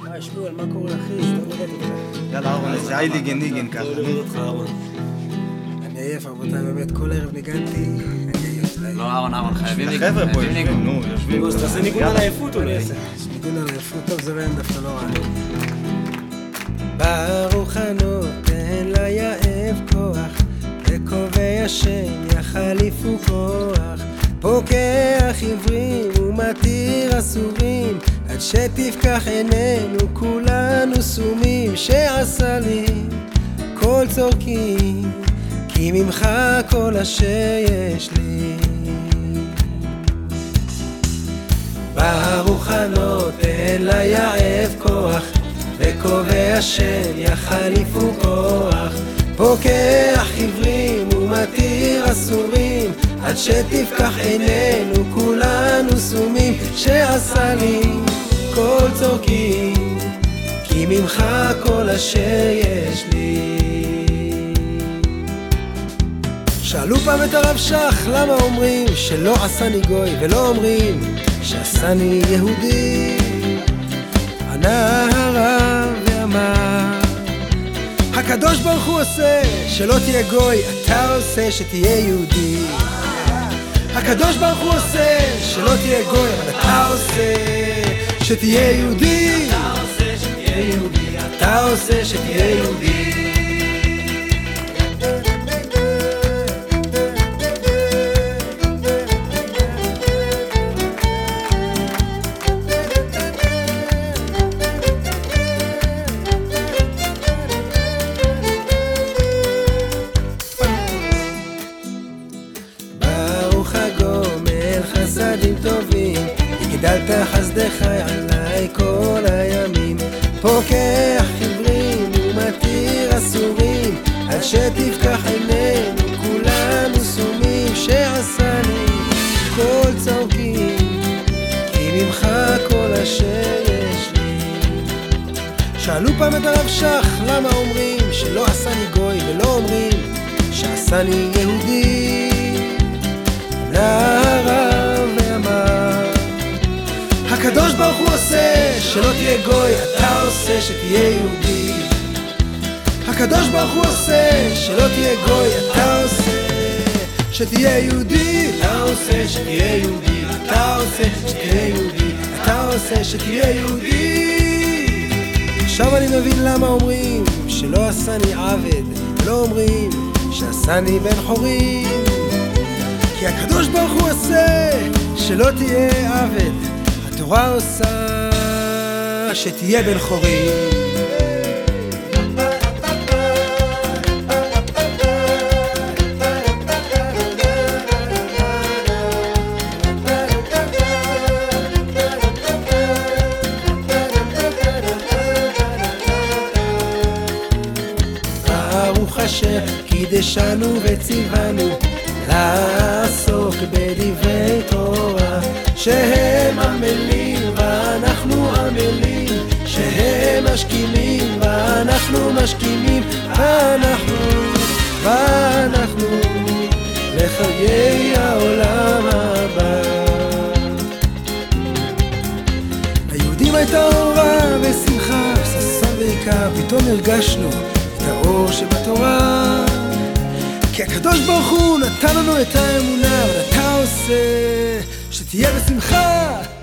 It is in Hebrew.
היי שמואל, מה קורה אחי? סתם לראות אותך. יאללה אהרון, איזה הייליגן ניגן ככה. אני עייף רבותיי, באמת כל ערב ניגנתי, אני עייף. לא אהרון, חייבים ניגון. החבר'ה פה יושבים, נו, יושבים. אז תעשה ניגון על העייפות אולי. ניגון על העייפות, טוב זה רעיון דווקא לא רע. ברוך הנותן ליעב כוח, וקובע השם יחליפו כוח, פוקח עברים ומתיר אסורים, עד שתפקח עינינו כולנו סומים, שעשה לי כל צורכי, כי ממך כל אשר יש לי. ברוך הנותן ליעב כוח, וקובע השם יחליפו כוח, פוקח עברים ומתיר אסורים, עד שתפקח עינינו כולנו סומים, שעשה לי כל צורכי, כי ממך כל אשר יש לי. שאלו פעם את הרב שך למה אומרים שלא עשני גוי, ולא אומרים שעשני יהודי. ענה הרב ואמר, הקדוש ברוך הוא עושה שלא תהיה גוי, אתה עושה שתהיה יהודי. הקדוש ברוך הוא עושה שלא תהיה גוי, אבל אתה עושה שתהיה יהודי. אתה עושה שתהיה יהודי. חסדים טובים, הגדלת חסדך עליי כל הימים, פוקח עברים ומתיר אסורים, עד שתפקח עינינו כולנו סומים, שעשה לי כל צורכי, כי ממך כל אשר יש לי. שאלו פעם את הרב שך למה אומרים שלא עשני גוי, ולא אומרים שעשני יהודי. הרב ואמר, הקדוש ברוך הוא עושה שלא תהיה גוי, אתה עושה שתהיה יהודי. הקדוש ברוך הוא עושה שלא תהיה גוי, אתה עושה שתהיה יהודי. אתה עושה שתהיה יהודי, אתה עושה שתהיה יהודי, אתה עושה שתהיה יהודי. עכשיו אני מבין למה אומרים שלא עשני עבד, ולא אומרים שעשני בן חורים, כי הקדוש ברוך הוא עושה שלא תהיה עבד, התורה עושה שתהיה בן חורים. ברוך אשר קידשנו וציוונו לעסוק בדברי תורה, שהם עמלים ואנחנו עמלים, שהם משכימים ואנחנו משכימים, ואנחנו לחיי העולם הבא. ליהודים הייתה אורה ושמחה, ששון ועיקר, פתאום הרגשנו את האור שבתורה, כי הקדוש ברוך הוא נתן לנו את האמונה, ואתה עושה שתהיה בשמחה.